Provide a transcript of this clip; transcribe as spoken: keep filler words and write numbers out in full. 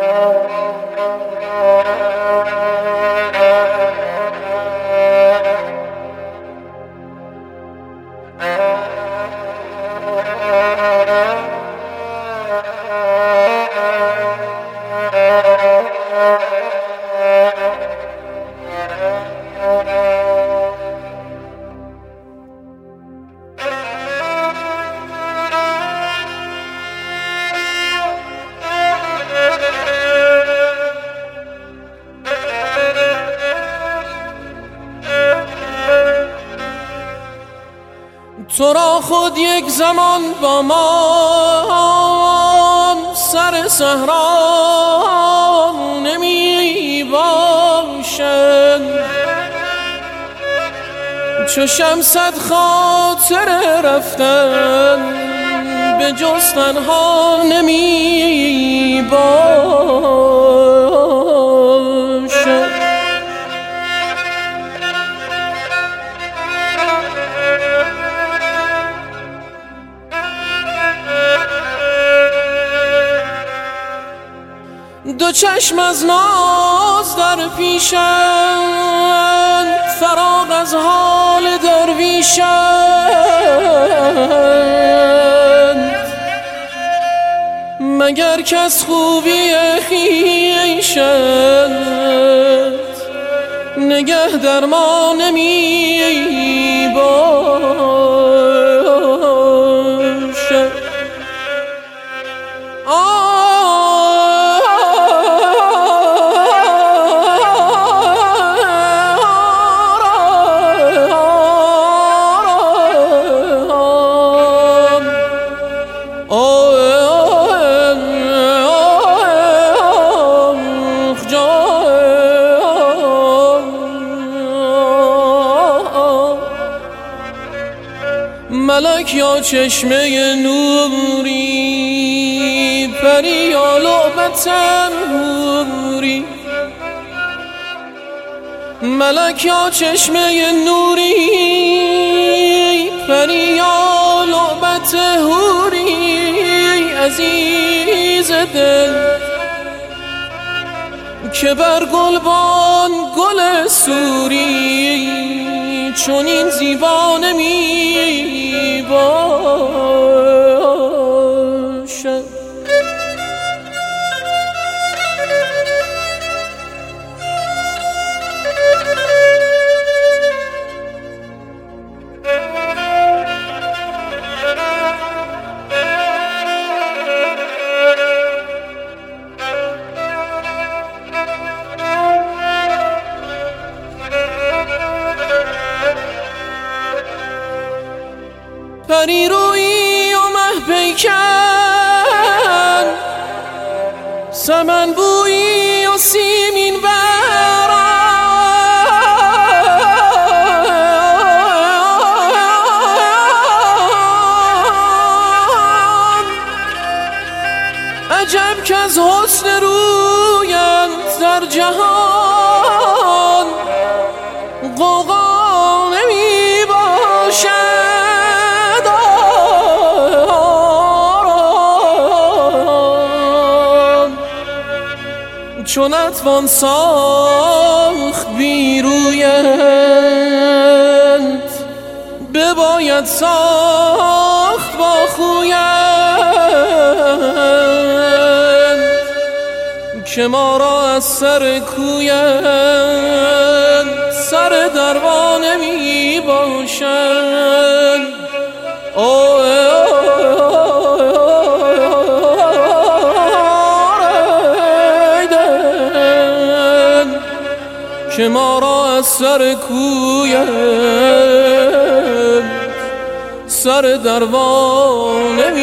تو را خود یک زمان با من سر صحرا نمی باشد، چو شمست خاطر رفتن به جز تنها نمی باشد. دو چشم از ناز در پیشند، فراغ از حال درویشند، مگر کس خوبی خویشت نگه در ما نمی باشد. ملک یا چشمه نوری، پری یا لعبت حوری. ملک یا چشمه نوری، پری یا لعبت حوری. عزیز دل که بر گلبان گل سوری، چون این زیبا نمی باشد. پری رویی و مه پیکن، سمن بویی و سیمین بران. عجب که از حسن رویت در جهان غوغا نمی باشد. چون اتوان ساخت بی رویت، بباید ساخت با خویت. که ما را از سر کویت سر دروا نمی باشد. که ما را از سر کویت سر دروا نمی